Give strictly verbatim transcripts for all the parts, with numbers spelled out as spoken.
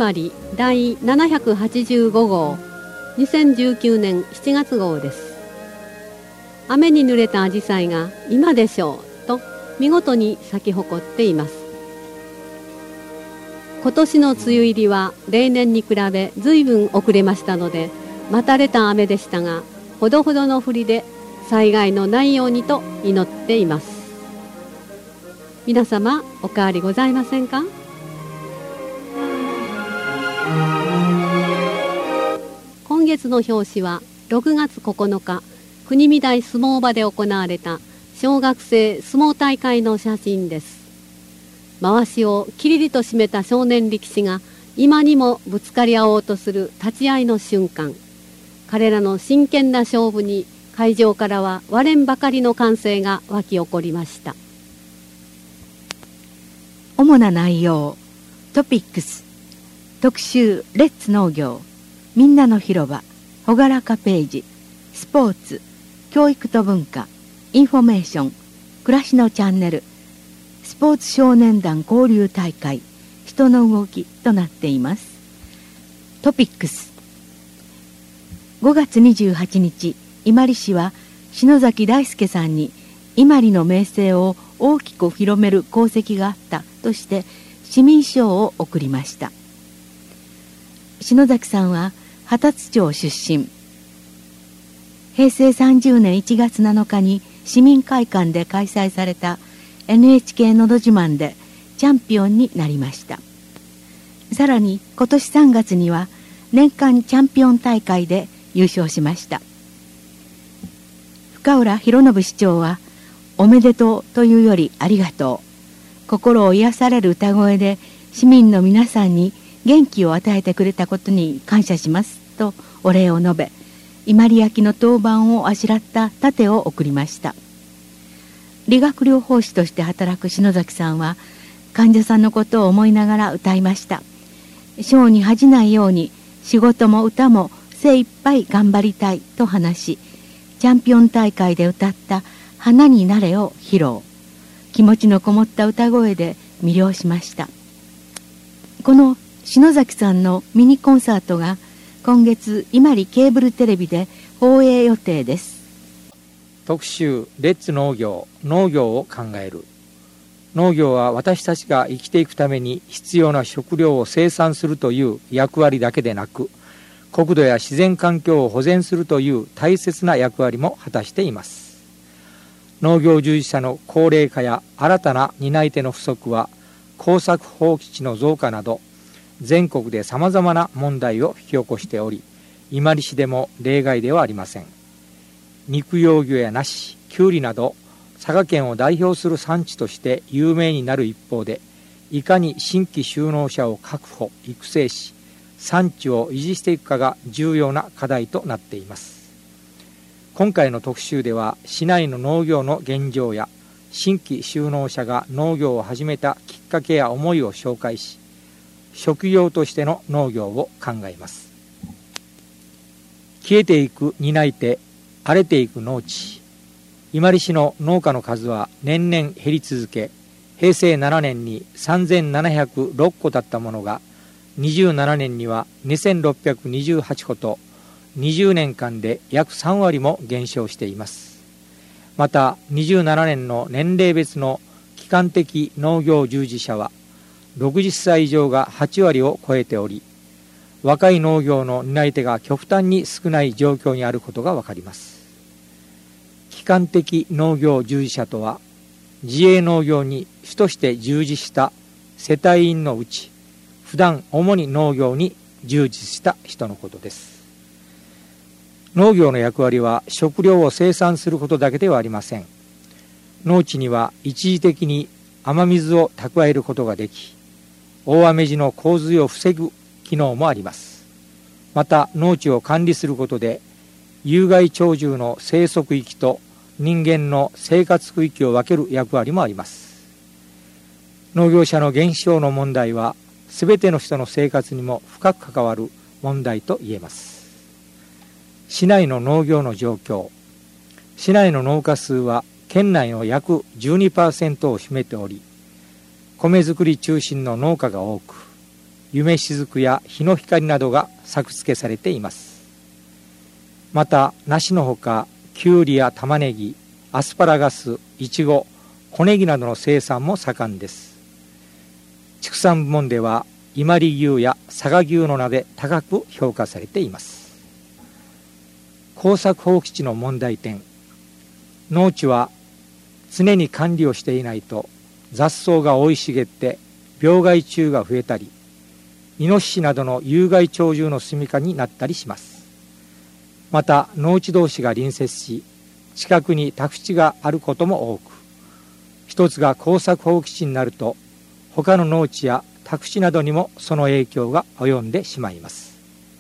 まりだいななひゃくはちじゅうごごう、にせんじゅうきゅうねんしちがつごうです。雨に濡れたアジサイが今でしょうと見事に咲き誇っています。今年の梅雨入りは例年に比べ随分遅れましたので、待たれた雨でしたが、ほどほどの降りで災害のないようにと祈っています。皆様お変わりございませんか？今月の表紙はろくがつここのか、国見台相撲場で行われた小学生相撲大会の写真です。まわしをきりりと締めた少年力士が今にもぶつかり合おうとする立ち合いの瞬間、彼らの真剣な勝負に会場からは割れんばかりの歓声が湧き起こりました。 主な内容、トピックス、特集レッツ農業、みんなの広場、ほがらかページ、スポーツ、教育と文化、インフォメーション、暮らしのチャンネル、スポーツ少年団交流大会、人の動きとなっています。トピックス、ごがつにじゅうはちにち、伊万里市は篠崎大輔さんに伊万里の名声を大きく広める功績があったとして市民賞を贈りました。篠崎さんは旗津町出身。へいせいさんじゅうねんいちがつなのかに市民会館で開催された エヌエイチケー のど自慢でチャンピオンになりました。さらに今年さんがつには年間チャンピオン大会で優勝しました。深浦博信市長は、おめでとうというよりありがとう、心を癒される歌声で市民の皆さんに元気を与えてくれたことに感謝しますとお礼を述べ、伊万里焼の当番をあしらった盾を贈りました。理学療法士として働く篠崎さんは患者さんのことを思いながら歌いました。賞に恥じないように仕事も歌も精一杯頑張りたいと話し、チャンピオン大会で歌った花になれを披露。気持ちのこもった歌声で魅了しました。この篠崎さんのミニコンサートが今月伊万里ケーブルテレビで放映予定です。 特集レッツ農業、農業を考える。農業は私たちが生きていくために必要な食料を生産するという役割だけでなく、国土や自然環境を保全するという大切な役割も果たしています。農業従事者の高齢化や新たな担い手の不足は、耕作放棄地の増加など全国でさまざまな問題を引き起こしており、伊万里市でも例外ではありません。肉養魚や梨、きゅうりなど佐賀県を代表する産地として有名になる一方で、いかに新規就農者を確保・育成し、産地を維持していくかが重要な課題となっています。今回の特集では、市内の農業の現状や新規就農者が農業を始めたきっかけや思いを紹介し、職業としての農業を考えます。消えていく担い手、荒れていく農地。伊万里市の農家の数は年々減り続け、へいせいななねんにさんぜんななひゃくろっこだったものが、にじゅうななねんにはにせんろっぴゃくにじゅうはちことにじゅうねんかんで約さんわりも減少しています。またにじゅうななねんの年齢別の基幹的農業従事者はろくじゅっさい以上がはちわりを超えており、若い農業の担い手が極端に少ない状況にあることがわかります。基幹的農業従事者とは、自営農業に主として従事した世帯員のうち、普段主に農業に従事した人のことです。農業の役割は食料を生産することだけではありません。農地には一時的に雨水を蓄えることができ、大雨時の洪水を防ぐ機能もあります。また農地を管理することで、有害鳥獣の生息域と人間の生活区域を分ける役割もあります。農業者の減少の問題は、すべての人の生活にも深く関わる問題と言えます。市内の農業の状況。市内の農家数は県内の約 じゅうにパーセント を占めており、米作り中心の農家が多く、 夢しずくや日の光などが作付けされています。また梨のほかきゅうりや玉ねぎ、アスパラガス、いちご、小ネギなどの生産も盛んです。畜産部門では伊万里牛や佐賀牛の名で高く評価されています。耕作放棄地の問題点。農地は常に管理をしていないと雑草が生い茂って病害虫が増えたり、イノシシなどの有害鳥獣の住処になったりします。また農地同士が隣接し、近くに宅地があることも多く、一つが耕作放棄地になると他の農地や宅地などにもその影響が及んでしまいます。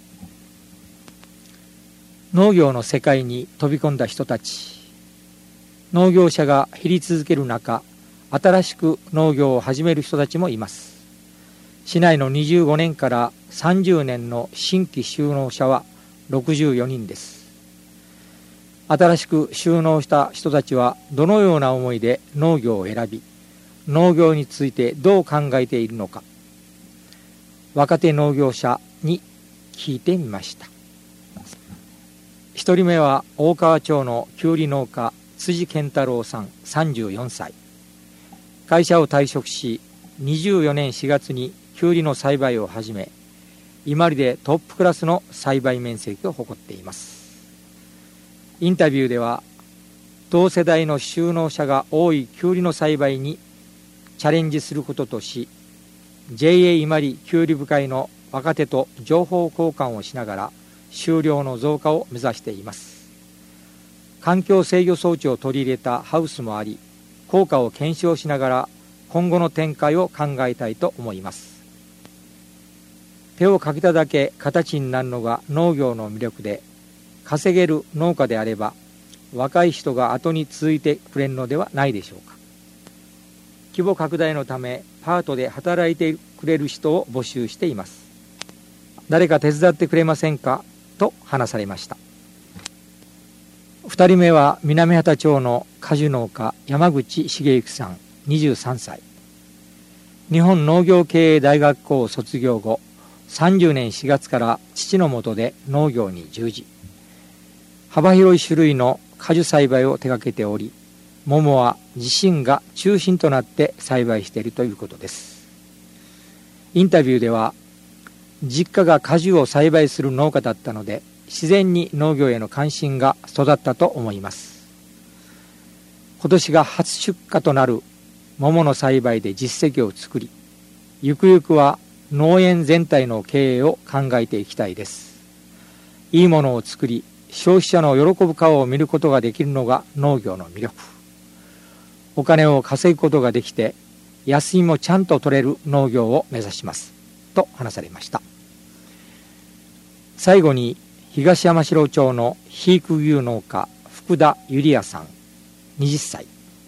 農業の世界に飛び込んだ人たち。農業者が減り続ける中、新しく農業を始める人たちもいます。市内のにじゅうごねんからさんじゅうねんの新規就農者はろくじゅうよにんです。新しく就農した人たちはどのような思いで農業を選び、農業についてどう考えているのか、若手農業者に聞いてみました。一人目は大川町のきゅうり農家辻健太郎さんさんじゅうよんさい。会社を退職しにじゅうよねんしがつにきゅうりの栽培を始め、伊万里でトップクラスの栽培面積を誇っています。インタビューでは同世代の就農者が多いきゅうりの栽培にチャレンジすることとし、 ジェーエー 伊万里きゅうり部会の若手と情報交換をしながら収量の増加を目指しています。環境制御装置を取り入れたハウスもあり、効果を検証しながら今後の展開を考えたいと思います。手をかけただけ形になるのが農業の魅力で、稼げる農家であれば若い人が後に続いてくれるのではないでしょうか。規模拡大のためパートで働いてくれる人を募集しています。誰か手伝ってくれませんかと話されました。ふたりめは南畑町の果樹農家山口茂之さんにじゅうさんさい。日本農業経営大学校を卒業後、さんじゅうねんしがつから父の下で農業に従事、幅広い種類の果樹栽培を手掛けており、桃は自身が中心となって栽培しているということです。インタビューでは、実家が果樹を栽培する農家だったので自然に農業への関心が育ったと思います。今年が初出荷となる桃の栽培で実績を作り、ゆくゆくは農園全体の経営を考えていきたいです。いいものを作り、消費者の喜ぶ顔を見ることができるのが農業の魅力。お金を稼ぐことができて、休みもちゃんと取れる農業を目指しますと話されました。最後に東山城町の肥育牛農家福田ゆりやさんにじゅっさい。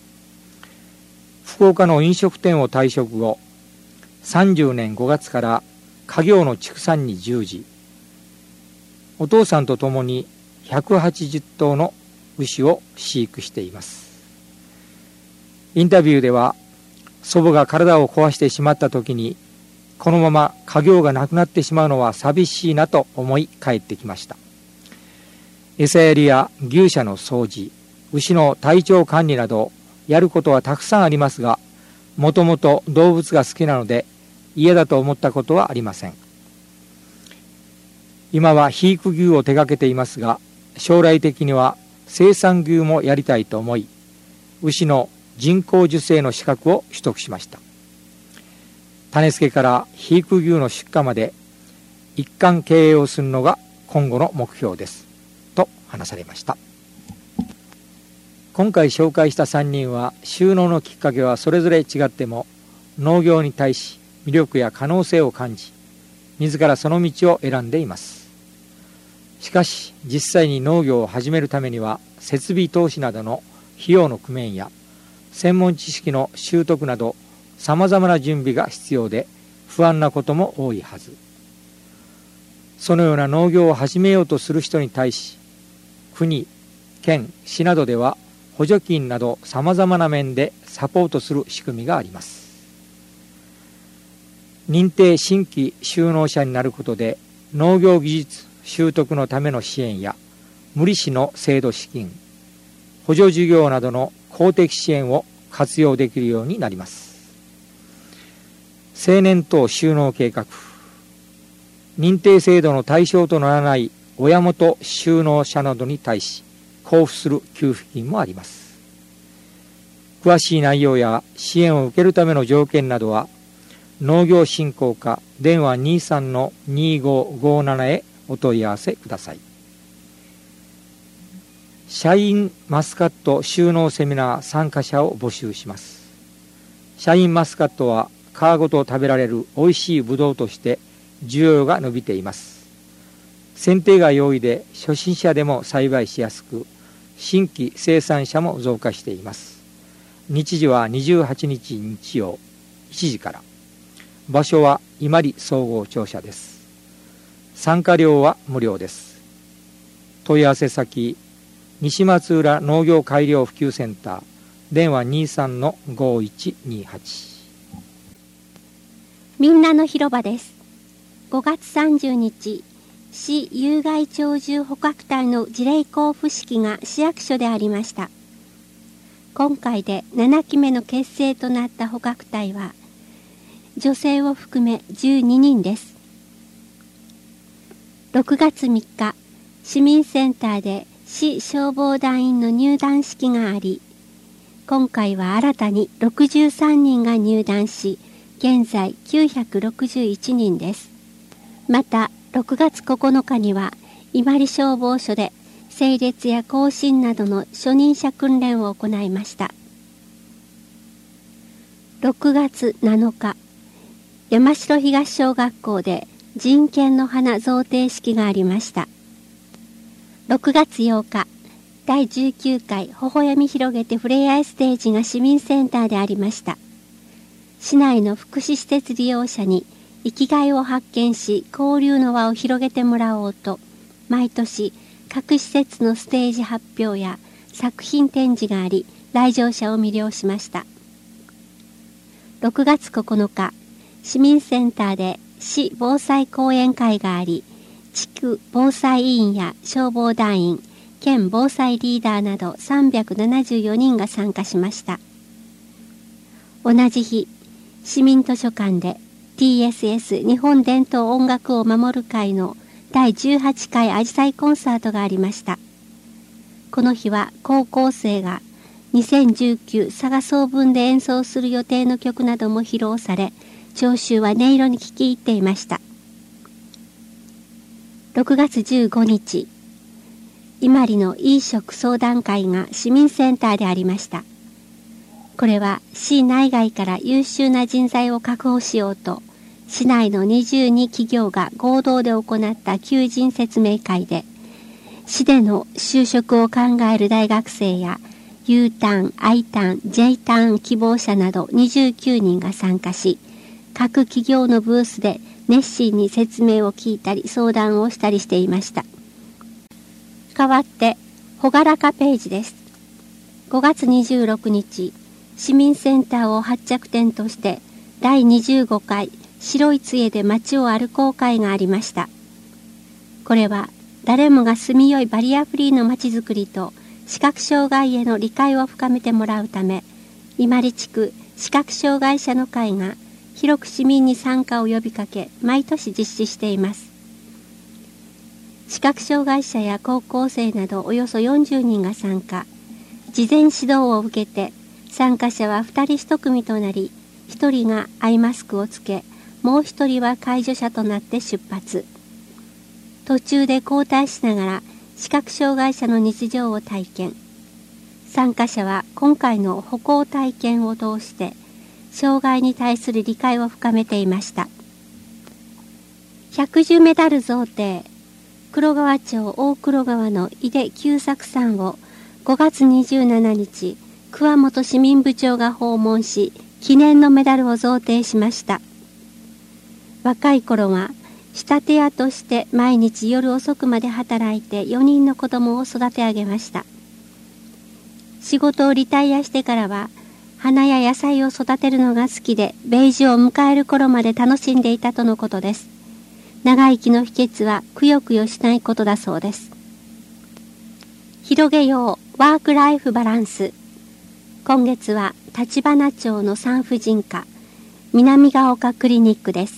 福岡の飲食店を退職後、さんじゅうねんごがつから家業の畜産に従事、お父さんと共にひゃくはちじゅっとうの牛を飼育しています。インタビューでは、祖母が体を壊してしまった時に、このまま家業がなくなってしまうのは寂しいなと思い帰ってきました。餌やりや牛舎の掃除、牛の体調管理などやることはたくさんありますが、もともと動物が好きなので嫌だと思ったことはありません。今は肥育牛を手掛けていますが、将来的には生産牛もやりたいと思い、牛の人工授精の資格を取得しました。種付けから肥育牛の出荷まで一貫経営をするのが今後の目標ですと話されました。今回紹介したさんにんは、就農のきっかけはそれぞれ違っても、農業に対し魅力や可能性を感じ、自らその道を選んでいます。しかし実際に農業を始めるためには、設備投資などの費用の工面や専門知識の習得などさまざまな準備が必要で、不安なことも多いはず。そのような農業を始めようとする人に対し、国、県、市などでは補助金などさまざまな面でサポートする仕組みがあります。 認定新規就農者になることで農業技術習得のための支援や無利子の制度資金、補助事業などの公的支援を活用できるようになります。青年等就農計画、認定制度の対象とならない親元就農者などに対し交付する給付金もあります。詳しい内容や支援を受けるための条件などは農業振興課電話 にじゅうさんのにじゅうごごーなな へお問い合わせください。シャインマスカット就農セミナー参加者を募集します。シャインマスカットは皮ごと食べられるおいしいブドウとして需要が伸びています。剪定が容易で初心者でも栽培しやすく、新規生産者も増加しています。日時はにじゅうはちにち日曜いちじから。場所は伊万里総合庁舎です。参加料は無料です。問い合わせ先、西松浦農業改良普及センター、電話 にじゅうさんのごーいちにーはち。 みんなの広場です。ごがつさんじゅうにち、市有害鳥獣捕獲隊の辞令交付式が市役所でありました。今回でななきめの結成となった捕獲隊は、女性を含めじゅうににんです。ろくがつみっか、市民センターで市消防団員の入団式があり、今回は新たにろくじゅうさんにんが入団し、現在きゅうひゃくろくじゅういちにんです。また、ろくがつここのかには、伊万里消防署で、整列や行進などの初任者訓練を行いました。ろくがつなのか、山城東小学校で人権の花贈呈式がありました。ろくがつようか、だいじゅうきゅうかい微笑み広げてふれあいステージが市民センターでありました。市内の福祉施設利用者に生きがいを発見し、交流の輪を広げてもらおうと、毎年各施設のステージ発表や作品展示があり、来場者を魅了しました。ろくがつここのか、市民センターで市防災講演会があり、地区防災委員や消防団員、県防災リーダーなどさんびゃくななじゅうよにんが参加しました。同じ日、市民図書館で ティーエスエス 日本伝統音楽を守る会のだいじゅうはちかいあじさいコンサートがありました。この日は高校生がにせんじゅうきゅう佐賀総文で演奏する予定の曲なども披露され、聴衆は音色に聞き入っていました。ろくがつじゅうごにち、伊万里の飲食相談会が市民センターでありました。これは市内外から優秀な人材を確保しようと、市内のにじゅうにきぎょうが合同で行った求人説明会で、市での就職を考える大学生や U ターン、I ターン、J ターン希望者などにじゅうきゅうにんが参加し、各企業のブースで熱心に説明を聞いたり相談をしたりしていました。代わって朗らかページです。ごがつにじゅうろくにち、市民センターを発着点としてだいにじゅうごかい白い杖で街を歩こう会がありました。これは誰もが住みよいバリアフリーの街づくりと視覚障害への理解を深めてもらうため、伊万里地区視覚障害者の会が広く市民に参加を呼びかけ、毎年実施しています。視覚障害者や高校生などおよそよんじゅうにんが参加。事前指導を受けて、参加者はふたりいち組となり、ひとりがアイマスクをつけ、もうひとりは介助者となって出発。途中で交代しながら視覚障害者の日常を体験。参加者は今回の歩行体験を通して、障害に対する理解を深めていました。百獣メダル贈呈、黒川町大黒川の井出久作さんをごがつにじゅうしちにち、桑本市民部長が訪問し、記念のメダルを贈呈しました。若い頃は仕立て屋として毎日夜遅くまで働いてよにんの子供を育て上げました。仕事をリタイアしてからは、 花や野菜を育てるのが好きで、米寿を迎える頃まで楽しんでいたとのことです。長生きの秘訣はくよくよしないことだそうです。広げようワークライフバランス。今月は立花町の産婦人科南ヶ丘クリニックです。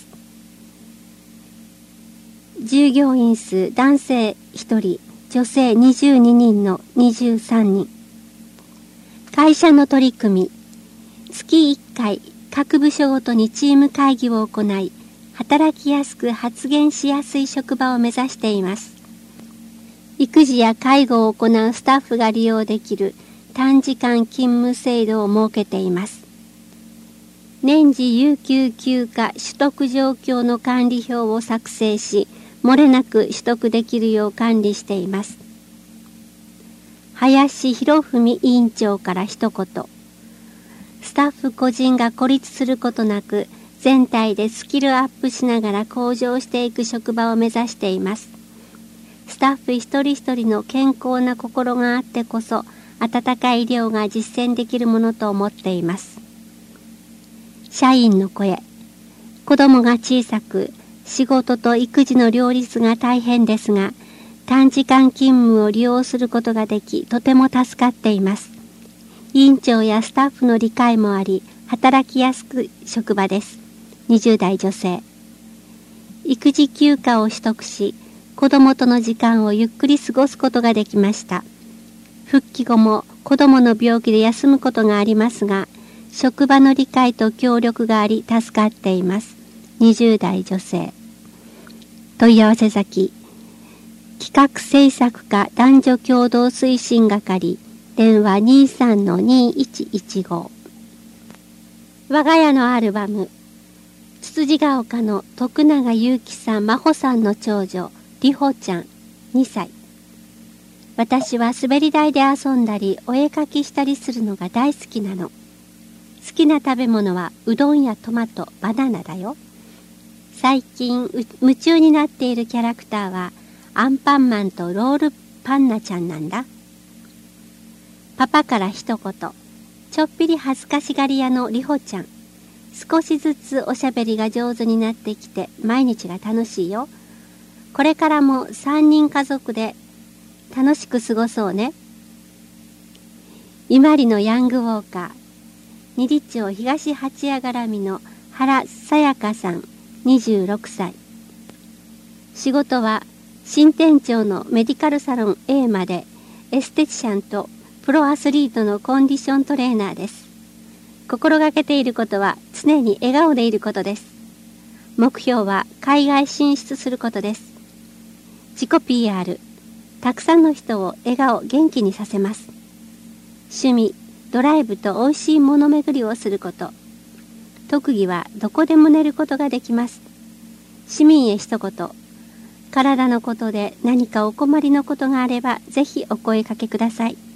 従業員数男性ひとり、女性にじゅうににんのにじゅうさんにん。会社の取り組み、月いっかい各部署ごとにチーム会議を行い、働きやすく発言しやすい職場を目指しています。育児や介護を行うスタッフが利用できる短時間勤務制度を設けています。年次有給休暇取得状況の管理表を作成し、漏れなく取得できるよう管理しています。林博文委員長から一言。スタッフ個人が孤立することなく、全体でスキルアップしながら向上していく職場を目指しています。スタッフ一人一人の健康な心があってこそ、温かい医療が実践できるものと思っています。社員の声。子供が小さく、仕事と育児の両立が大変ですが、短時間勤務を利用することができ、とても助かっています。委員長やスタッフの理解もあり、働きやすく職場です。にじゅう代女性。育児休暇を取得し、子供との時間をゆっくり過ごすことができました。復帰後も子供の病気で休むことがありますが、職場の理解と協力があり助かっています。にじゅう代女性。問い合わせ先。企画制作課男女共同推進係。電話 にじゅうさんのにじゅういちいちご。我が家のアルバム。つつじが丘の徳永ゆうきさん、真帆さんの長女、りほちゃん、にさい。私は滑り台で遊んだり、お絵かきしたりするのが大好きなの。好きな食べ物はうどんやトマト、バナナだよ。最近夢中になっているキャラクターはアンパンマンとロールパンナちゃんなんだ。パパから一言。ちょっぴり恥ずかしがり屋のりほちゃん。少しずつおしゃべりが上手になってきて毎日が楽しいよ。これからも三人家族で楽しく過ごそうね。伊万里のヤングウォーカー。二里町東八谷絡みの原さやかさん、にじゅうろくさい。仕事は新店長のメディカルサロン A までエステティシャンとプロアスリートのコンディショントレーナーです。心がけていることは常に笑顔でいることです。目標は海外進出することです。自己 ピーアール。たくさんの人を笑顔元気にさせます。趣味、ドライブと美味しいもの巡りをすること。特技はどこでも寝ることができます。市民へ一言。体のことで何かお困りのことがあればぜひお声かけください。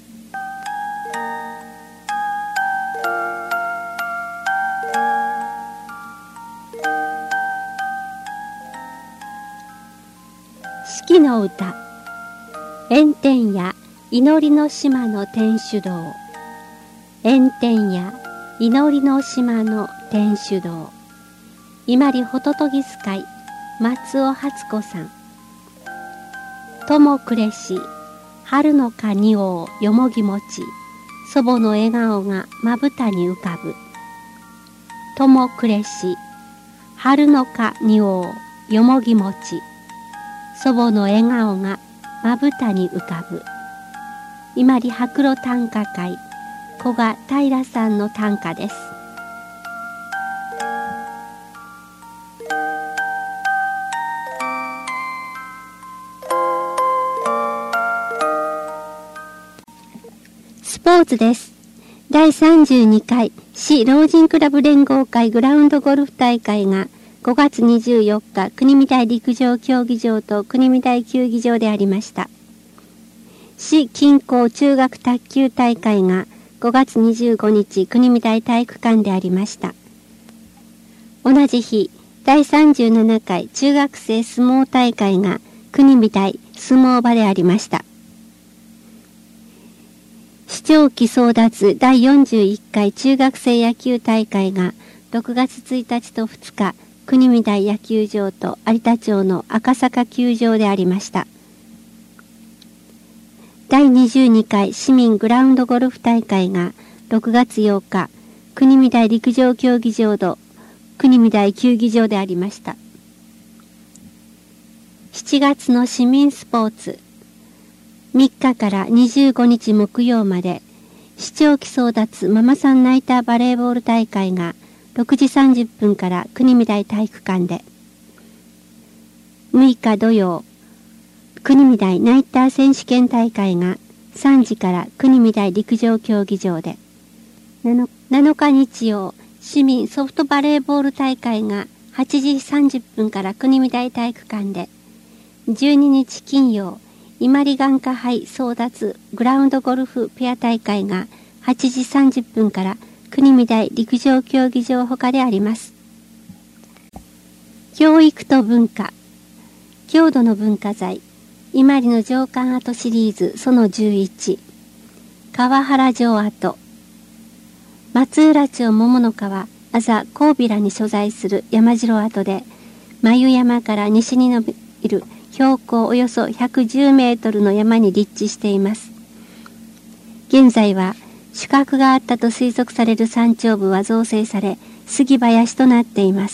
四季の歌。炎天や祈りの島の天主堂。炎天や祈りの島の天主堂。伊万里ホトトギス会松尾初子さん。友暮れし春の蟹をよもぎもち、祖母の笑顔がまぶたに浮かぶ。友暮れし春の蟹をよもぎもち、祖母の笑顔がまぶたに浮かぶ。伊万里白露短歌会古賀平さんの短歌です。スポーツです。だいさんじゅうにかい市老人クラブ連合会グラウンドゴルフ大会がごがつにじゅうよっか国見台陸上競技場と国見台球技場でありました。市近郊中学卓球大会がごがつにじゅうごにち国見台体育館でありました。同じ日、だいさんじゅうななかい中学生相撲大会が国見台相撲場でありました。 市長期争奪だいよんじゅういっかい中学生野球大会がろくがつついたちとふつか、国見台野球場と有田町の赤坂球場でありました。だいにじゅうにかい市民グラウンドゴルフ大会がろくがつようか、国見台陸上競技場と国見台球技場でありました。しちがつの市民スポーツ、みっかからにじゅうごにち木曜まで、市長期争奪ママさんナイターバレーボール大会がろくじさんじゅっぷんから国見台体育館で、むいか土曜、国見台ナイター選手権大会がさんじから国見台陸上競技場で、なのか日曜、市民ソフトバレーボール大会がはちじさんじゅっぷんから国見台体育館で、じゅうににち金曜、伊万里眼科杯争奪グラウンドゴルフペア大会がはちじさんじゅっぷんから国見台陸上競技場ほかであります。教育と文化、郷土の文化財、伊万里の城下跡シリーズそのじゅういち、川原城跡、松浦町桃の川、あざ高平に所在する山城跡で、眉山から西に伸びる標高およそひゃくじゅうメートルの山に立地しています。現在は主閣があったと推測される山頂部は造成され、杉林となっています。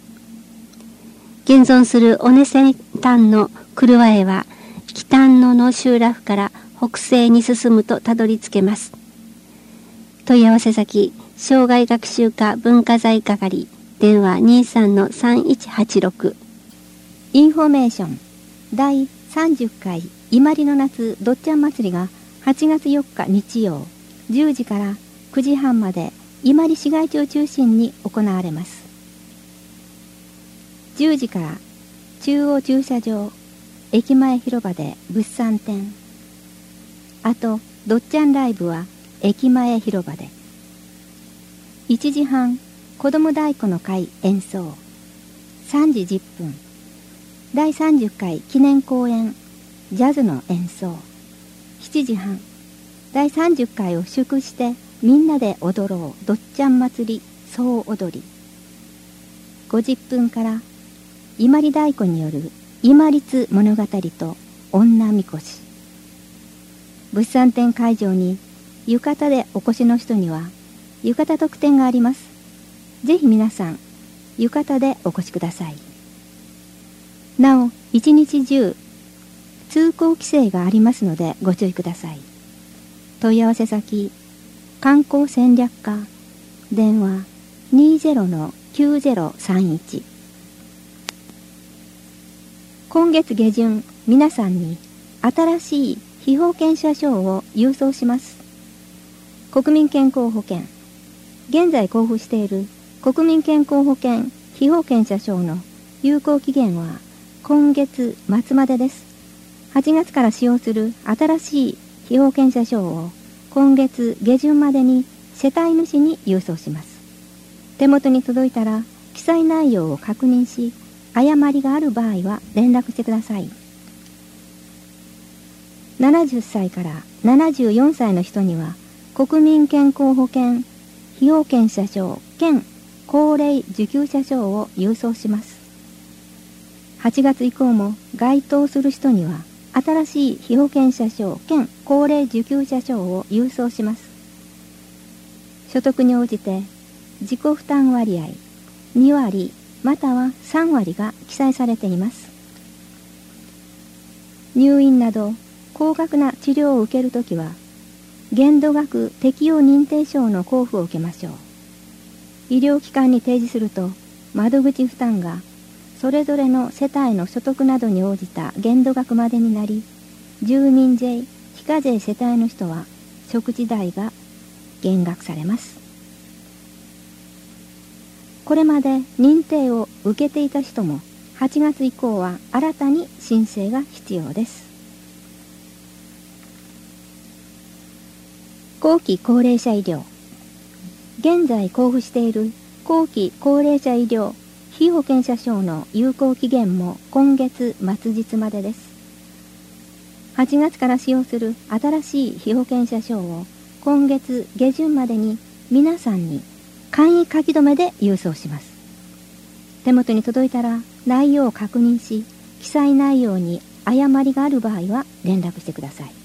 現存する尾根先端の車江は、北野の集落から北西に進むとたどり着けます。問い合わせ先、障害学習課文化財係、電話 にじゅうさんのさんいちはちろく。 インフォメーションだいさんじゅっかい伊万里の夏どっちゃん祭りがはちがつよっか日曜じゅうじからくじはんまで伊万里市街地を中心に行われます。じゅうじから中央駐車場駅前広場で物産展、あとどっちゃんライブは駅前広場で、いちじはん子ども太鼓の会演奏、さんじじゅっぷんだいさんじゅっかい記念公演ジャズの演奏、しちじはんだいさんじゅっかいを祝してみんなで踊ろうどっちゃん祭り総踊り、ごじゅっぷんから伊万里太鼓による伊万里津物語と女みこし、物産展会場に浴衣でお越しの人には浴衣特典があります。ぜひ皆さん浴衣でお越しください。なお一日中通行規制がありますのでご注意ください。問い合わせ先、観光戦略課、電話 にじゅうのきゅうぜろさんいち。今月下旬、皆さんに新しい被保険者証を郵送します。国民健康保険、現在交付している国民健康保険被保険者証の有効期限は今月末までです。はちがつから使用する新しい被保険者証を今月下旬までに世帯主に郵送します。手元に届いたら記載内容を確認し、誤りがある場合は連絡してください。ななじゅっさいからななじゅうよんさいの人には国民健康保険被保険者証兼高齢受給者証を郵送します。はちがつ以降も該当する人には新しい被保険者証兼高齢受給者証を郵送します。所得に応じて自己負担割合にわりまたはさんわりが記載されています。入院など高額な治療を受けるときは限度額適用認定証の交付を受けましょう。医療機関に提示すると窓口負担がそれぞれの世帯の所得などに応じた限度額までになり、住民税非課税世帯の人は食事代が減額されます。これまで認定を受けていた人もはちがつ以降は新たに申請が必要です。後期高齢者医療、現在交付している後期高齢者医療被保険者証の有効期限も今月末日までです。 はちがつから使用する新しい被保険者証を今月下旬までに皆さんに簡易書き留めで郵送します。手元に届いたら内容を確認し、記載内容に誤りがある場合は連絡してください。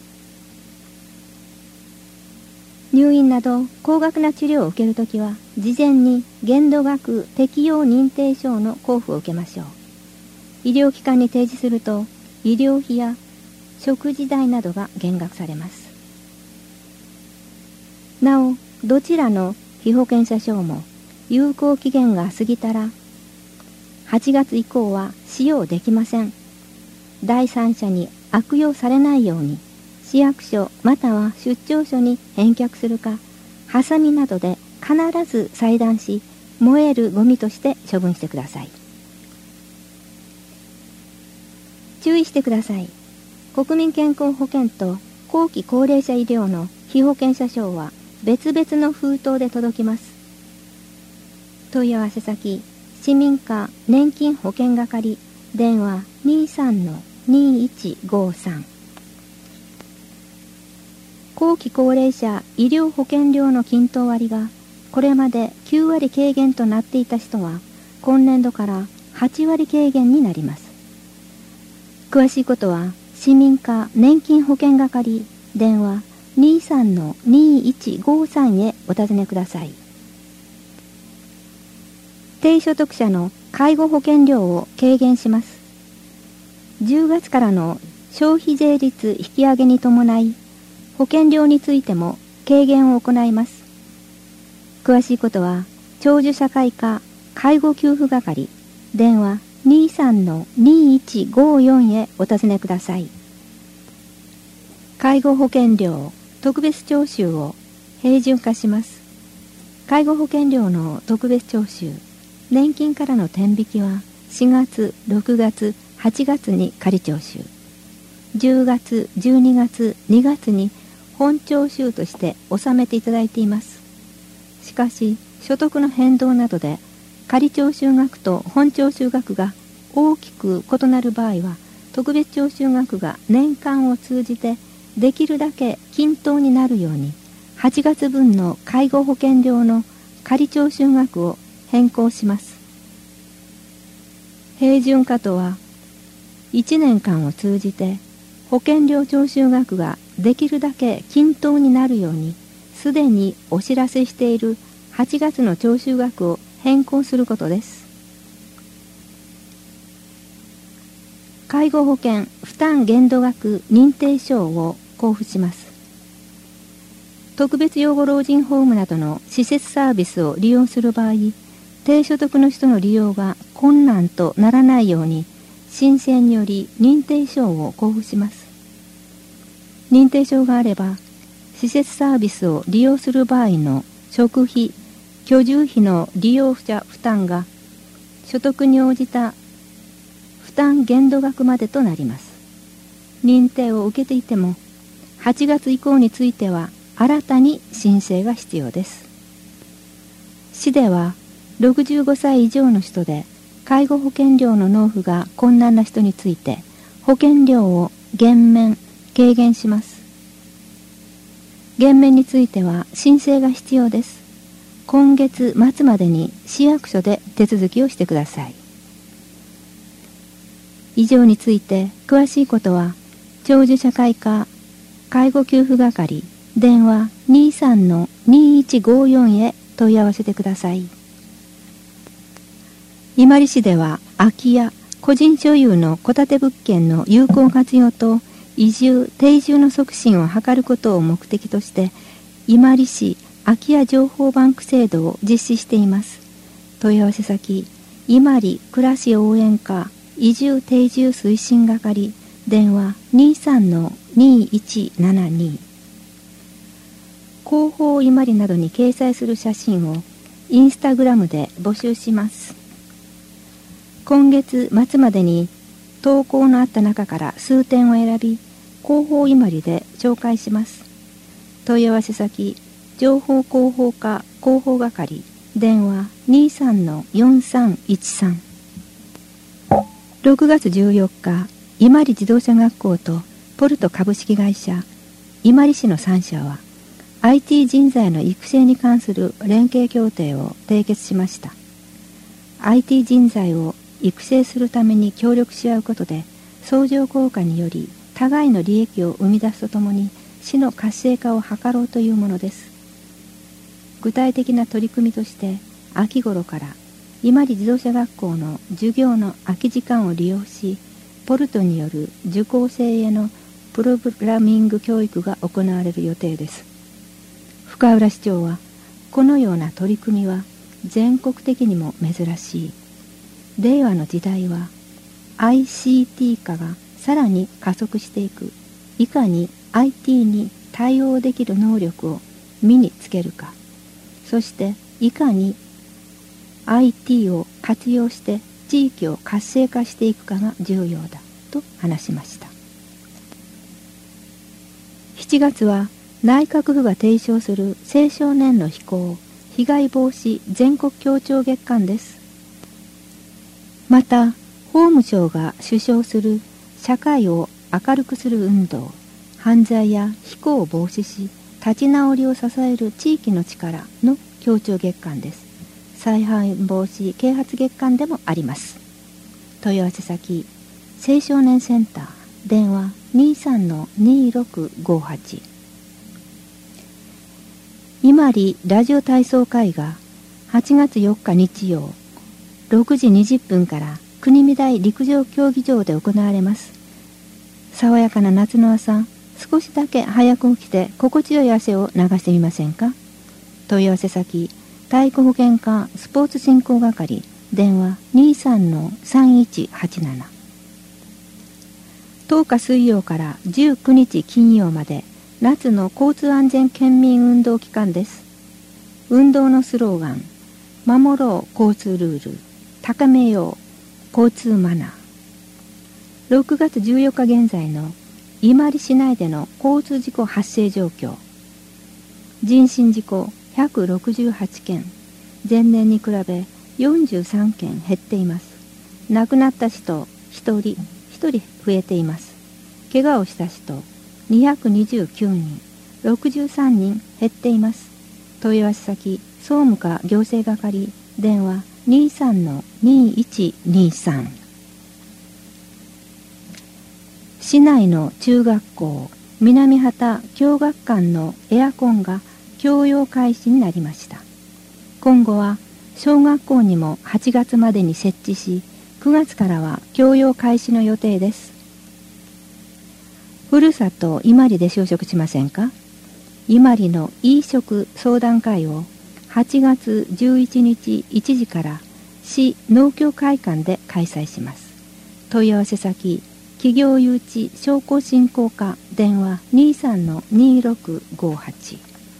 入院など高額な治療を受けるときは、事前に限度額適用認定証の交付を受けましょう。医療機関に提示すると、医療費や食事代などが減額されます。なお、どちらの被保険者証も有効期限が過ぎたら、はちがつ以降は使用できません。第三者に悪用されないように、市役所または出張所に返却するか、ハサミなどで必ず裁断し、燃えるゴミとして処分してください。注意してください。国民健康保険と後期高齢者医療の被保険者証は別々の封筒で届きます。問い合わせ先、市民課年金保険係、電話 にさんのにいちごさん。後期高齢者医療保険料の均等割がこれまできゅうわり軽減となっていた人は、今年度からはちわり軽減になります。詳しいことは市民課年金保険係、電話 にさんのにいちごさん へお尋ねください。低所得者の介護保険料を軽減します。じゅうがつからの消費税率引き上げに伴い、保険料についても軽減を行います。詳しいことは長寿社会科介護給付係、電話 にさんのにいちごよん へお尋ねください。介護保険料特別徴収を平準化します。介護保険料の特別徴収、年金からの天引きはしがつ、ろくがつ、はちがつに仮徴収、じゅうがつ、じゅうにがつ、にがつに本徴収として納めていただいています。しかし所得の変動などで仮徴収額と本徴収額が大きく異なる場合は、特別徴収額が年間を通じてできるだけ均等になるように、はちがつぶんの介護保険料の仮徴収額を変更します。平準化とは、いちねんかんを通じて保険料徴収額ができるだけ均等になるように、すでにお知らせしているはちがつの徴収額を変更することです。介護保険負担限度額認定証を交付します。特別養護老人ホームなどの施設サービスを利用する場合、低所得の人の利用が困難とならないように、申請により認定証を交付します。認定証があれば、施設サービスを利用する場合の食費、居住費の利用者負担が所得に応じた負担限度額までとなります。認定を受けていても、はちがつ以降については新たに申請が必要です。市ではろくじゅうごさい以上の人で介護保険料の納付が困難な人について保険料を減免・軽減します。減免については申請が必要です。今月末までに市役所で手続きをしてください。以上について詳しいことは長寿社会科介護給付係、電話 にさんのにいちごよん へ問い合わせてください。伊万里市では空き家、個人所有の戸建て物件の有効活用と移住・定住の促進を図ることを目的として、伊万里市空き家情報バンク制度を実施しています。問い合わせ先、伊万里暮らし応援課移住定住推進係、電話 にさんのにいちななに。広報伊万里などに掲載する写真をインスタグラムで募集します。今月末までに投稿のあった中から数点を選び、広報伊万里で紹介します。問い合わせ先、情報広報課広報係、電話 にさんのよんさんいちさん。ろくがつじゅうよっか、伊万里自動車学校とポルト株式会社、伊万里市のさん社は アイティー 人材の育成に関する連携協定を締結しました。 アイティー 人材を育成するために協力し合うことで、相乗効果により互いの利益を生み出すとともに市の活性化を図ろうというものです。具体的な取り組みとして、秋頃から伊万里自動車学校の授業の空き時間を利用し、ポルトによる受講生へのプログラミング教育が行われる予定です。深浦市長は、このような取り組みは全国的にも珍しい。令和の時代は アイシーティー 化がさらに加速していく。いかに アイティー に対応できる能力を身につけるか、そしていかに アイティー を活用して地域を活性化していくかが重要だと話しました。しちがつは内閣府が提唱する青少年の非行・被害防止全国協調月間です。また、法務省が主張する社会を明るくする運動、犯罪や非行を防止し、立ち直りを支える地域の力の協調月間です。再犯防止啓発月間でもあります。問い合わせ先、青少年センター、電話 にさんのにろくごはち。伊万里ラジオ体操会がはちがつよっか日曜ろくじにじゅっぷんから国見台陸上競技場で行われます。爽やかな夏の朝、少しだけ早く起きて心地よい汗を流してみませんか。問い合わせ先、体育保健課スポーツ振興係、電話 にさんのさんいちはちなな。とおか水曜からじゅうくにち金曜まで夏の交通安全県民運動期間です。運動のスローガン、守ろう交通ルール、高めよう交通マナー。ろくがつじゅうよっか現在の伊万里市内での交通事故発生状況。人身事故ひゃくろくじゅうはちけん、前年に比べよんじゅうさんけん減っています。亡くなった人ひとり、ひとり増えています。怪我をした人にひゃくにじゅうきゅうにん、ろくじゅうさんにん減っています。問い合わせ先、総務課行政係、電話 にさんのにいちにさん。市内の中学校、南畑共学館のエアコンが供用開始になりました。今後は小学校にもはちがつまでに設置し、くがつからは供用開始の予定です。ふるさと伊万里で就職しませんか。伊万里のいい食相談会をはちがつじゅういちにちいちじから市農協会館で開催します。問い合わせ先、企業誘致商工振興課、電話 にさんのにろくごはち。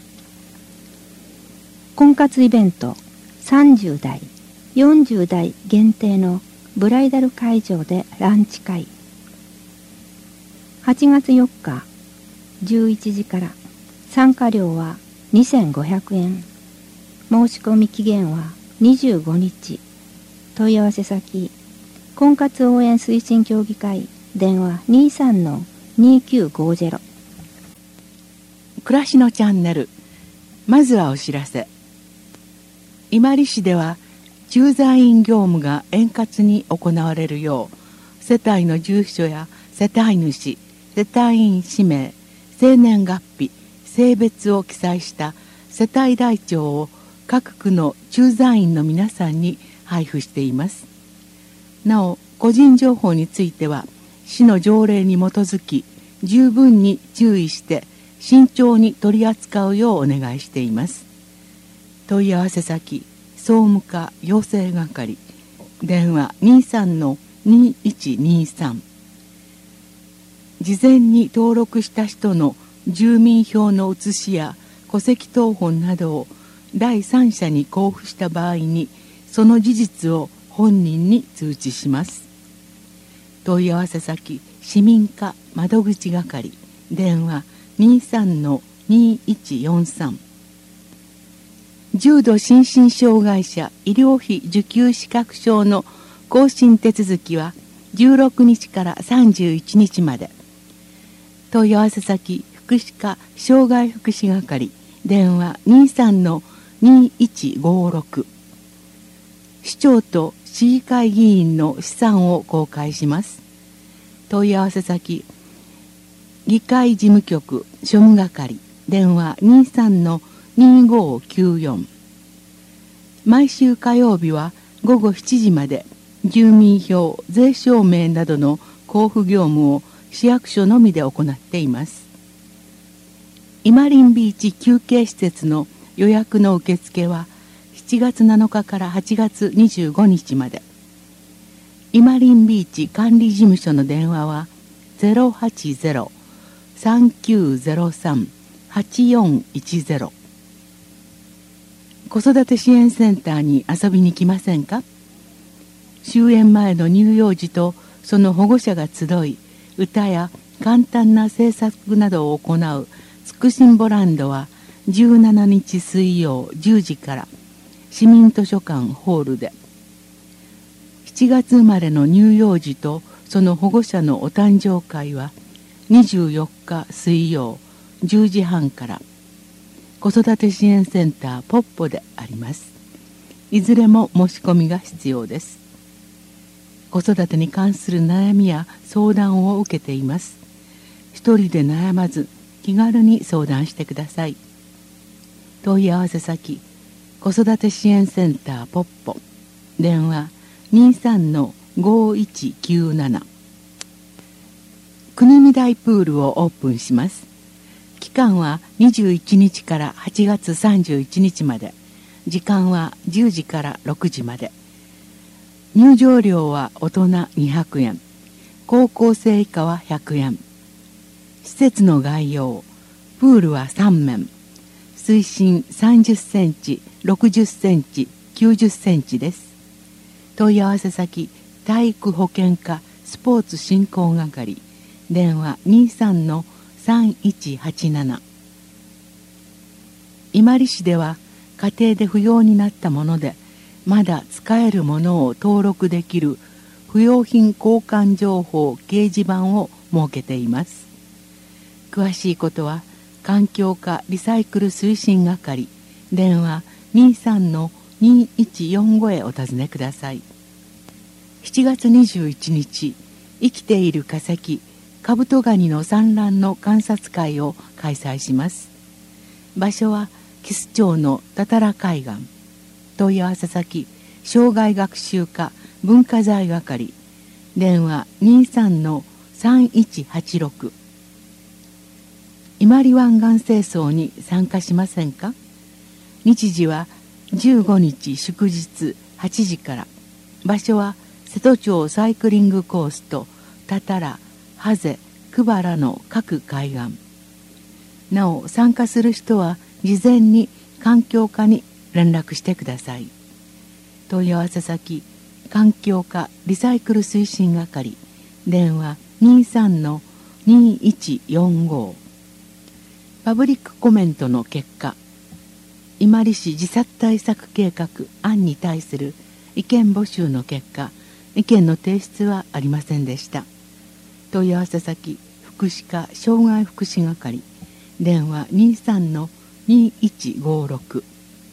婚活イベント、さんじゅうだい、よんじゅうだい限定のブライダル会場でランチ会。はちがつよっかじゅういちじから、参加料はにせんごひゃくえん。申し込み期限はにじゅうごにち。問い合わせ先、婚活応援推進協議会、電話 にさんのにきゅうごゼロ。 暮らしのチャンネル、まずはお知らせ。伊万里市では駐在員業務が円滑に行われるよう、世帯の住所や世帯主、世帯員氏名、生年月日、性別を記載した世帯台帳を各区の駐在員の皆さんに配布しています。なお、個人情報については市の条例に基づき十分に注意して慎重に取り扱うようお願いしています。問い合わせ先、総務課養成係、電話 にさんのにいちにさん。事前に登録した人の住民票の写しや戸籍謄本などを第三者に交付した場合に、その事実を本人に通知します。問い合わせ先、市民課窓口係、電話 にさんのにいちよんさん。重度心身障害者医療費受給資格証の更新手続きはじゅうろくにちからさんじゅういちにちまで。 問い合わせ先福祉課障害福祉係、電話 にさんのにいちごろく。市長と市議会議員の資産を公開します。問い合わせ先議会事務局庶務係、電話 にさんのにごきゅうよん。毎週火曜日はごごしちじまで住民票、税証明などの交付業務を市役所のみで行っています。イマリンビーチ休憩施設の予約の受付はしちがつなのかからはちがつにじゅうごにちまで。イマリンビーチ管理事務所の電話は ゼロはちゼロ さんきゅうゼロさん はちよんいちゼロ。子育て支援センターに遊びに来ませんか？終園前の乳幼児とその保護者が集い、歌や簡単な制作などを行うつくしんぼランドはじゅうしちにち水曜じゅうじから市民図書館ホールで、しちがつ生まれの乳幼児とその保護者のお誕生会はにじゅうよっか水曜じゅうじはんから子育て支援センターポッポであります。いずれも申し込みが必要です。子育てに関する悩みや相談を受けています。一人で悩まず気軽に相談してください。問い合わせ先子育て支援センターポッポ、電話 にさんのごいちきゅうなな。国見台プールをオープンします。期間はにじゅういちにちからはちがつさんじゅういちにちまで。時間はじゅうじからろくじまで。入場料は大人にひゃくえん、高校生以下はひゃくえん。施設の概要、プールはさんめん、水深さんじゅっセンチ、ろくじゅっセンチ、きゅうじゅっセンチです。問い合わせ先体育保健課スポーツ振興係、電話 にさんのさんいちはちなな。伊万里市では家庭で不要になったものでまだ使えるものを登録できる不用品交換情報掲示板を設けています。詳しいことは環境課リサイクル推進係、電話 にさんのにいちよんご へお尋ねください。しちがつにじゅういちにち、生きている化石カブトガニの産卵の観察会を開催します。場所はキス町の多々良海岸。問い合わせ先障害学習課文化財係、電話 にさんのさんいちはちろく。伊万里湾岸清掃に参加しませんか？日時はじゅうごにち祝日はちじから。場所は瀬戸町サイクリングコースと多々良、ハゼ、久原の各海岸。なお参加する人は事前に環境課に連絡してください。問い合わせ先環境課リサイクル推進係、電話 にさんのにいちよんご。パブリックコメントの結果、伊万里市自殺対策計画案に対する意見募集の結果、意見の提出はありませんでした。問い合わせ先福祉課障害福祉係、電話 にさんのにいちごろく。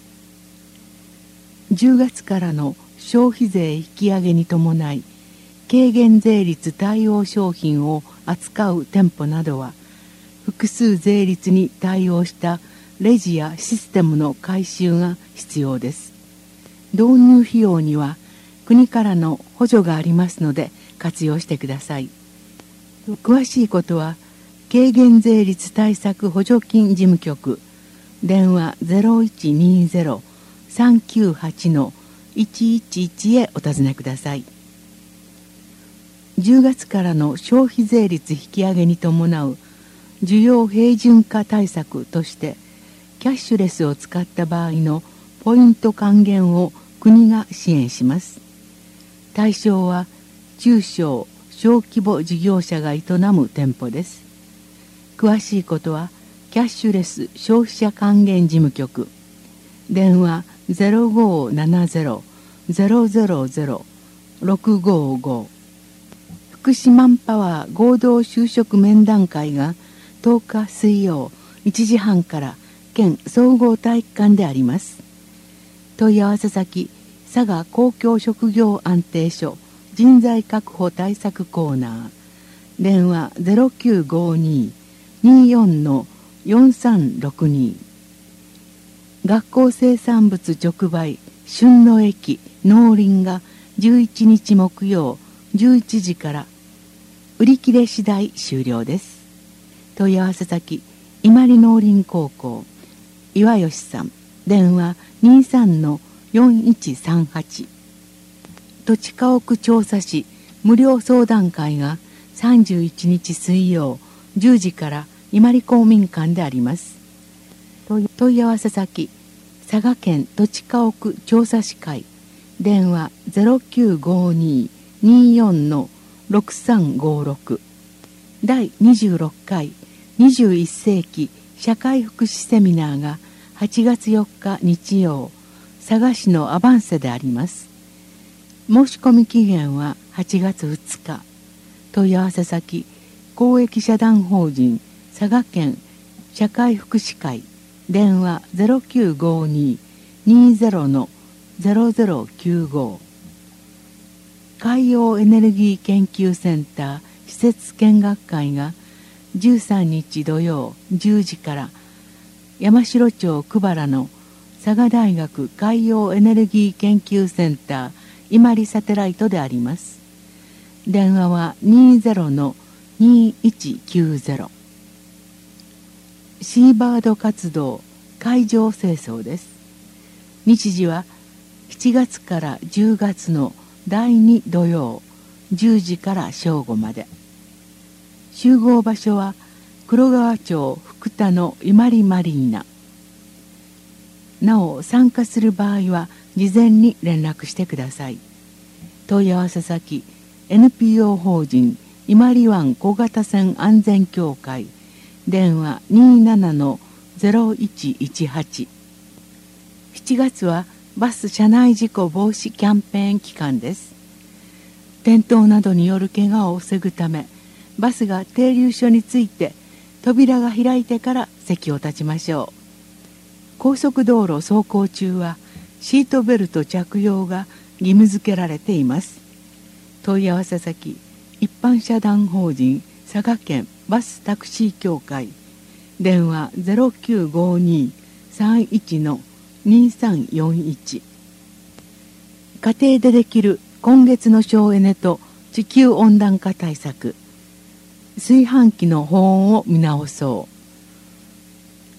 じゅうがつからの消費税引き上げに伴い軽減税率対応商品を扱う店舗などは複数税率に対応したレジやシステムの改修が必要です。導入費用には国からの補助がありますので活用してください。詳しいことは軽減税率対策補助金事務局、電話 ゼロいちにゼロ さんきゅうはち のいちいちいちへお尋ねください。じゅうがつからの消費税率引き上げに伴う需要平準化対策としてキャッシュレスを使った場合のポイント還元を国が支援します。対象は中小・小規模事業者が営む店舗です。詳しいことはキャッシュレス消費者還元事務局、電話 ゼロごななゼロ ゼロゼロゼロ ろくごご。福祉マンパワー合同就職面談会がとおか水曜いちじはんから県総合体育館であります。問い合わせ先、佐賀公共職業安定所人材確保対策コーナー、電話 ゼロきゅうごに にーよん よんさんろくに。学校生産物直売旬の駅農林がじゅういちにち木曜じゅういちじから、売り切れ次第終了です。問い合わせ先、伊万里農林高校岩吉さん、電話 にーさんのよんいちさんはち。土地家屋調査士無料相談会がさんじゅういちにち水曜じゅうじから伊万里公民館であります。問い合わせ先、佐賀県土地家屋調査士会、電話 ゼロきゅうごに にーよん ろくさんごろく。だいにじゅうろっかいにじゅういっせいき社会福祉セミナーがはちがつよっか日曜、佐賀市のアバンセであります。申し込み期限ははちがつふつか。問い合わせ先、公益社団法人佐賀県社会福祉会、電話 ゼロきゅうごに にーぜろ ゼロゼロきゅうご。海洋エネルギー研究センター施設見学会がじゅうさんにち土曜じゅうじから、山城町久原の佐賀大学海洋エネルギー研究センター伊万里サテライトであります。電話は にーぜろ にーいちきゅうぜろ。シーバード活動海上清掃です。日時はしちがつからじゅうがつのだいに土曜じゅうじから正午まで。集合場所は黒川町福田の伊万里マリーナ。なお参加する場合は事前に連絡してください。問い合わせ先、 エヌピーオー 法人伊万里湾小型船安全協会、電話 にーななのゼロいちいちはち。しちがつはバス車内事故防止キャンペーン期間です。転倒などによる怪我を防ぐため、バスが停留所について扉が開いてから席を立ちましょう。高速道路走行中はシートベルト着用が義務付けられています。問い合わせ先、一般社団法人佐賀県バスタクシー協会、電話 ゼロきゅうごに さんいち にさんよんいち。家庭でできる今月の省エネと地球温暖化対策。炊飯器の保温を見直そう。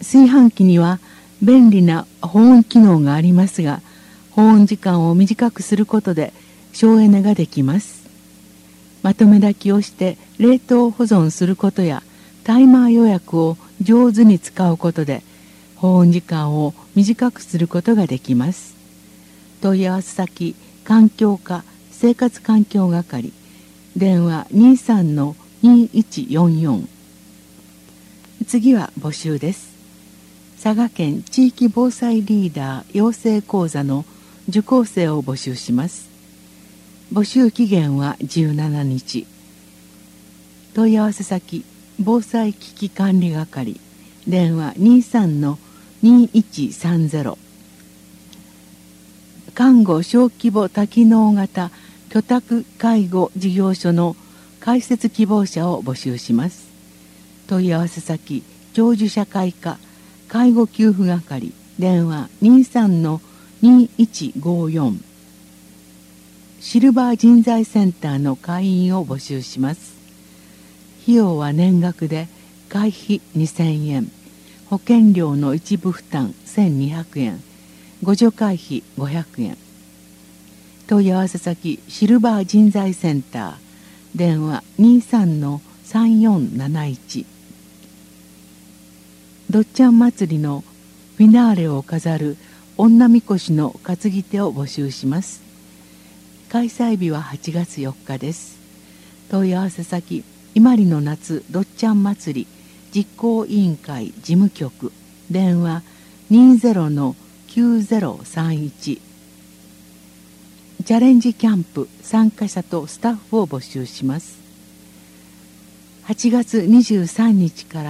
炊飯器には便利な保温機能がありますが、保温時間を短くすることで省エネができます。まとめ炊きをして冷凍保存することやタイマー予約を上手に使うことで保温時間を短くすることができます。問い合わせ先、環境課生活環境係、電話 にーさんのにいちよんよん。次は募集です。佐賀県地域防災リーダー養成講座の受講生を募集します。募集期限はじゅうしちにち。問い合わせ先、防災危機管理係、電話 にーさんのにいちさんぜろ。看護小規模多機能型居宅介護事業所の開設希望者を募集します。問い合わせ先、長寿社会課介護給付係、電話 にーさんのにいちごよん。シルバー人材センターの会員を募集します。費用は年額で会費にせんえん、保険料の一部負担せんにひゃくえん、互助会費ごひゃくえん。問い合わせ先、シルバー人材センター、電話 にーさんのさんよんなないち。どっちゃん祭りのフィナーレを飾る女みこしの担ぎ手を募集します。開催日ははちがつよっかです。問い合わせ先、伊万里の夏どっちゃん祭り実行委員会事務局、電話 にーぜろのきゅうぜろさんいち。チャレンジキャンプ参加者とスタッフを募集します。はちがつにじゅうさんにちから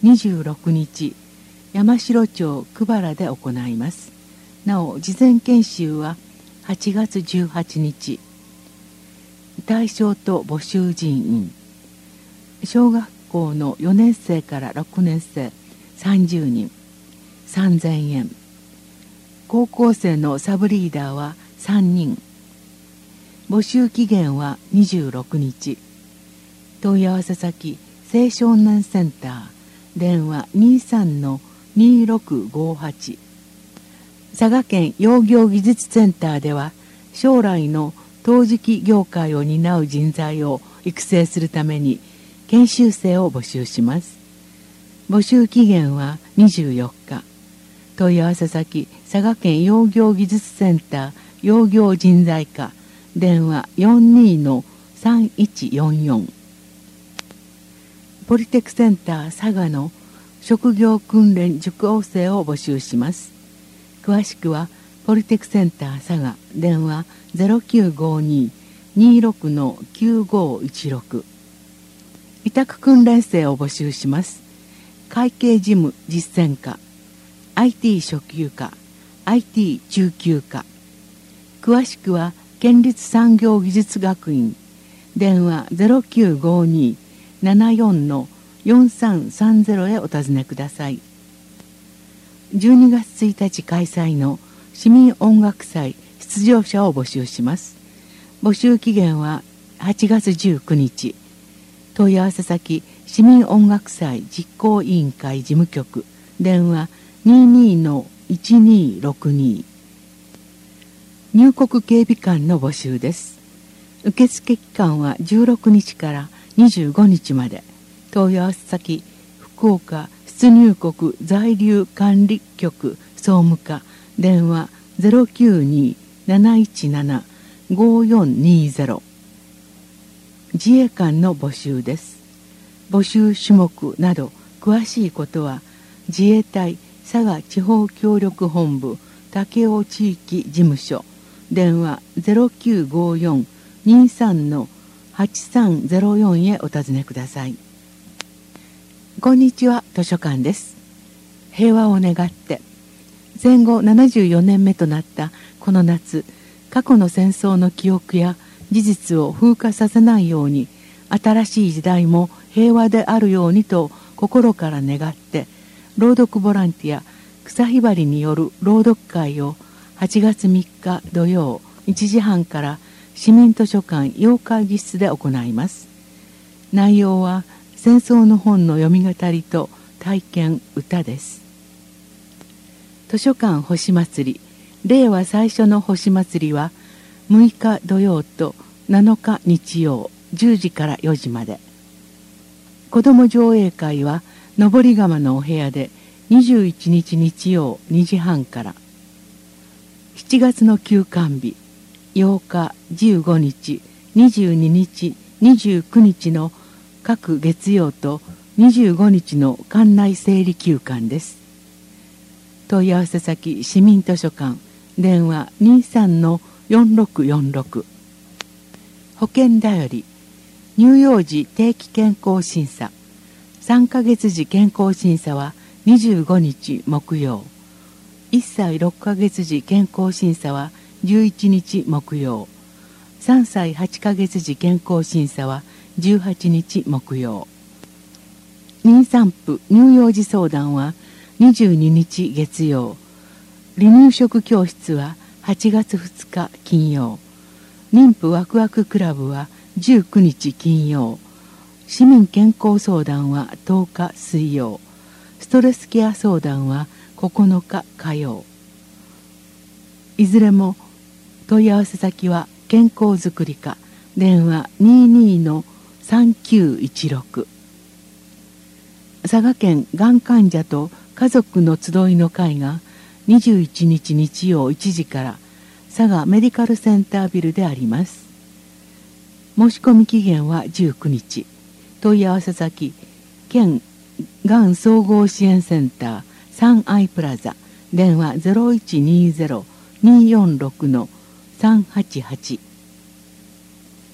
にじゅうろくにち山城町久原で行います。なお事前研修ははちがつじゅうはちにち。対象と募集人員、小学校のよねんせいからろくねんせいさんじゅうにん、さんぜんえん。高校生のサブリーダーはさんにん。募集期限はにじゅうろくにち。問い合わせ先青少年センター、電話 にさんのにろくごはち。佐賀県養業技術センターでは将来の陶磁器業界を担う人材を育成するために研修生を募集します。募集期限はにじゅうよっか。問い合わせ先佐賀県養業技術センター養業人材課、電話 よんにのさんいちよんよん。ポリテクセンター佐賀の職業訓練受講生を募集します。詳しくはポリテクセンター佐賀、電話 ゼロきゅうごに にろくのきゅうごいちろく。委託訓練生を募集します。会計事務実践課、アイティー 初級課、アイティー 中級課。詳しくは県立産業技術学院、電話 ゼロきゅうごに ななよんのよんさんさんゼロ へお尋ねください。じゅうにがつついたち開催の市民音楽祭出場者を募集します。募集期限ははちがつじゅうくにち。問い合わせ先市民音楽祭実行委員会事務局、電話 ににのいちにろくに。入国警備官の募集です。受付期間はじゅうろくにちからにじゅうごにちまで。問い合わせ先福岡出入国在留管理局総務課、電話 ゼロきゅうに なないちなな ごよんにゼロ。自衛官の募集です。募集種目など詳しいことは自衛隊佐賀地方協力本部武雄地域事務所、電話 ゼロきゅうごよん にさんのはちさんゼロよん へお尋ねください。こんにちは、図書館です。平和を願って戦後ななじゅうよねんめとなったこの夏、過去の戦争の記憶や事実を風化させないように、新しい時代も平和であるようにと心から願って、朗読ボランティア草ひばりによる朗読会をはちがつみっか土曜いちじはんから市民図書館要会議室で行います。内容は戦争の本の読み語りと体験歌です。図書館星祭り、令和最初の星祭りはむいか土曜となのか日曜じゅうじからよじまで。子ども上映会は登窯のお部屋でにじゅういちにち日曜にじはんから。しちがつの休館日ようかじゅうごにちにじゅうににちにじゅうくにちの各月曜とにじゅうごにちの館内整理休館です。問い合わせ先市民図書館、電話 にさんのよんろくよんろく。保険だより乳幼児定期健康審査、さんかげつじ健康審査はにじゅうごにち木曜、いっさいろっかげつじ健康審査はじゅういちにち木曜、さんさいはちかげつじ健康審査はじゅうはちにち木曜。妊産婦乳幼児相談はにじゅうににち月曜、離乳食教室ははちがつふつか金曜、妊婦ワクワククラブはじゅうくにち金曜、市民健康相談はとおか水曜、ストレスケア相談はここのか火曜。いずれも問い合わせ先は健康づくり課、電話 ににのさんきゅういちろく。佐賀県がん患者と家族の集いの会がにじゅういちにち日曜いちじから佐賀メディカルセンタービルであります。申し込み期限はじゅうくにち。問い合わせ先県がん総合支援センターさんアイプラザ、電話 ゼロいちにゼロ によんろくのさんはちはち。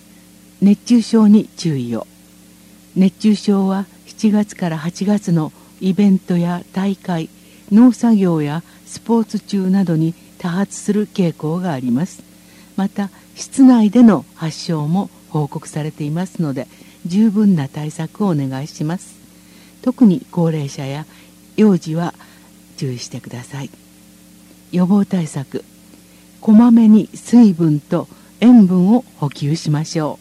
熱中症に注意を。熱中症はしちがつからはちがつのイベントや大会、農作業やスポーツ中などに多発する傾向があります。また室内での発症も報告されていますので、十分な対策をお願いします。特に高齢者や幼児は注意してください。予防対策、こまめに水分と塩分を補給しましょ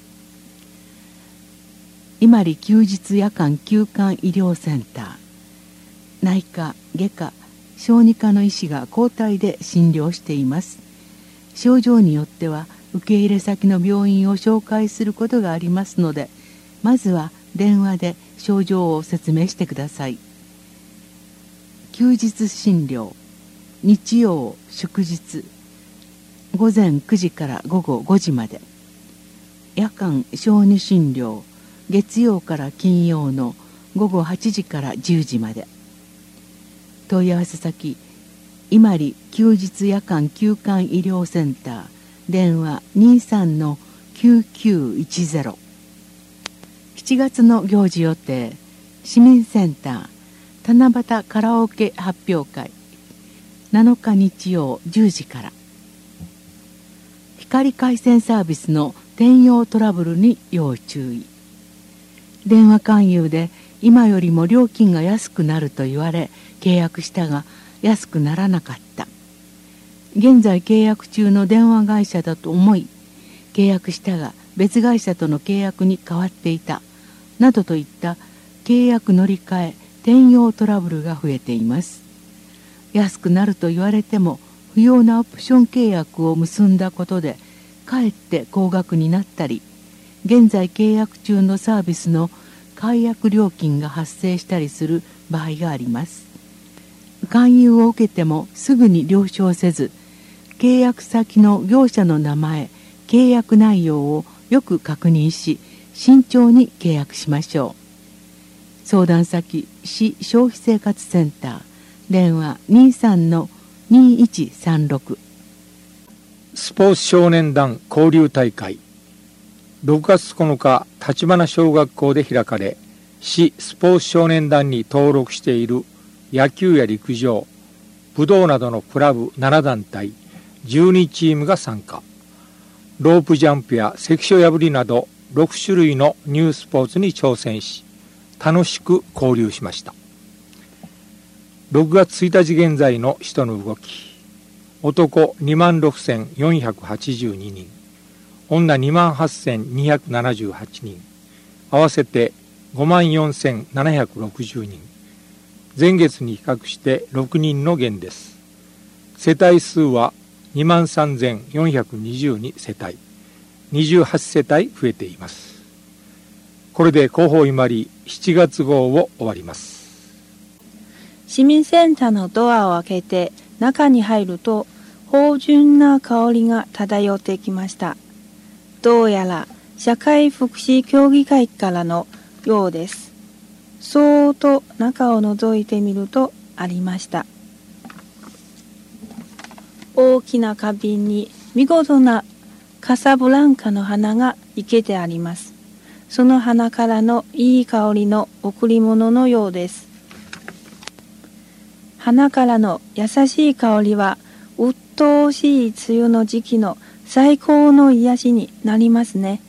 う。伊万里休日夜間休館医療センター、内科、外科、小児科の医師が交代で診療しています。症状によっては受け入れ先の病院を紹介することがありますので、まずは電話で症状を説明してください。休日診療、日曜祝日、ごぜんくじからごごごじまで。夜間小児診療、月曜から金曜のごごはちじからじゅうじまで。問い合わせ先、伊万里休日夜間休館医療センター、電話 にさんのきゅうきゅういちゼロ。しちがつの行事予定、市民センター七夕カラオケ発表会、なのか日曜じゅうじから。光回線サービスの転用トラブルに要注意。電話勧誘で今よりも料金が安くなると言われ契約したが安くならなかった。現在契約中の電話会社だと思い契約したが別会社との契約に変わっていたなどといった契約乗り換え転用トラブルが増えています。安くなると言われても不要なオプション契約を結んだことでかえって高額になったり、現在契約中のサービスの解約料金が発生したりする場合があります。勧誘を受けてもすぐに了承せず、契約先の業者の名前、契約内容をよく確認し、慎重に契約しましょう。相談先、市消費生活センター、電話 にさんのにいちさんろく。 スポーツ少年団交流大会、ろくがつつこのか立花小学校で開かれ、市スポーツ少年団に登録している野球や陸上、武道などのクラブななだんたい、じゅうにチームが参加。ロープジャンプや関所破りなどろくしゅるいのニュースポーツに挑戦し、楽しく交流しました。ろくがつついたち現在の人の動き、男 にまんろくせんよんひゃくはちじゅうににん、女 にまんはっせんにひゃくななじゅうはちにん、合わせて ごまんよんせんななひゃくろくじゅうにん、前月に比較してろくにんの減です。世帯数は にまんさんぜんよんひゃくにじゅうに 世帯、にじゅうはちせたい増えています。これで広報伊万里しちがつ号を終わります。 市民センターのドアを開けて中に入ると芳醇な香りが漂ってきました。どうやら社会福祉協議会からのようです。そーっと中を覗いてみるとありました。大きな花瓶に見事なカサブランカの花が生けてあります。その花からのいい香りの贈り物のようです。花からの優しい香りは鬱陶しい梅雨の時期の最高の癒しになりますね。